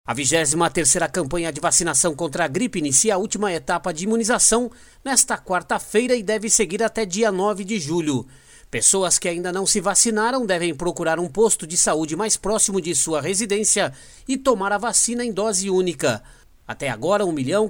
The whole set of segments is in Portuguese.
A 23ª campanha de vacinação contra a gripe inicia a última etapa de imunização nesta quarta-feira e deve seguir até dia 9 de julho. Pessoas que ainda não se vacinaram devem procurar um posto de saúde mais próximo de sua residência e tomar a vacina em dose única. Até agora,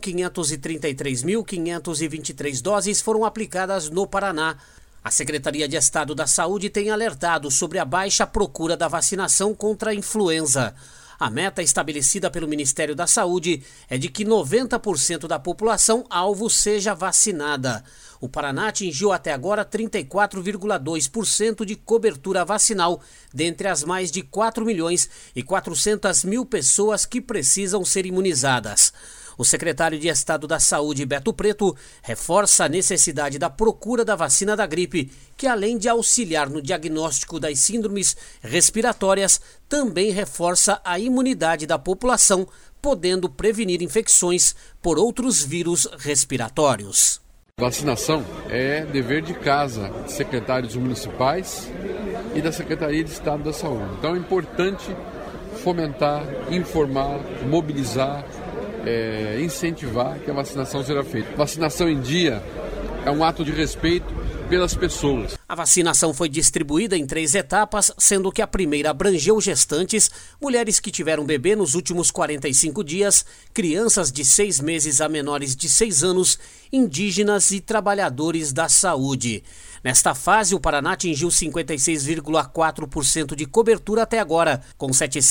1.533.523 doses foram aplicadas no Paraná. A Secretaria de Estado da Saúde tem alertado sobre a baixa procura da vacinação contra a influenza. A meta estabelecida pelo Ministério da Saúde é de que 90% da população alvo seja vacinada. O Paraná atingiu até agora 34,2% de cobertura vacinal, dentre as mais de 4.400.000 pessoas que precisam ser imunizadas. O secretário de Estado da Saúde, Beto Preto, reforça a necessidade da procura da vacina da gripe, que além de auxiliar no diagnóstico das síndromes respiratórias, também reforça a imunidade da população, podendo prevenir infecções por outros vírus respiratórios. Vacinação é dever de casa de secretários municipais e da Secretaria de Estado da Saúde. Então é importante fomentar, informar, mobilizar, incentivar que a vacinação seja feita. Vacinação em dia é um ato de respeito pelas pessoas. A vacinação foi distribuída em 3 etapas, sendo que a primeira abrangeu gestantes, mulheres que tiveram bebê nos últimos 45 dias, crianças de 6 meses a menores de 6 anos, indígenas e trabalhadores da saúde. Nesta fase, o Paraná atingiu 56,4% de cobertura até agora, com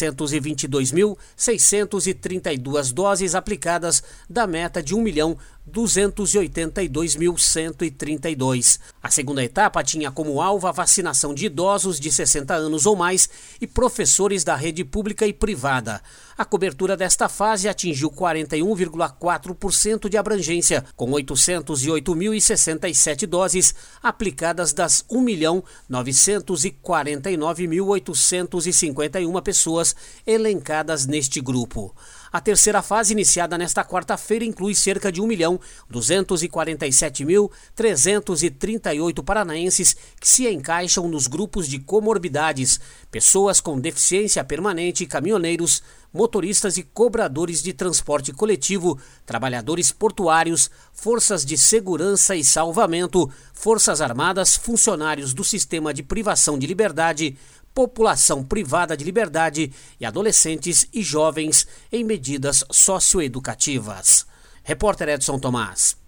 722.632 doses aplicadas da meta de 1.282.132. A segunda etapa tinha como alvo a vacinação de idosos de 60 anos ou mais e professores da rede pública e privada. A cobertura desta fase atingiu 41,4% de abrangência, com 808.067 doses aplicadas das 1.949.851 pessoas elencadas neste grupo. A terceira fase, iniciada nesta quarta-feira, inclui cerca de 1.247.338 paranaenses que se encaixam nos grupos de comorbidades, pessoas com deficiência permanente, caminhoneiros, motoristas e cobradores de transporte coletivo, trabalhadores portuários, forças de segurança e salvamento, forças armadas, funcionários do sistema de privação de liberdade, população privada de liberdade e adolescentes e jovens em medidas socioeducativas. Repórter Edson Tomás.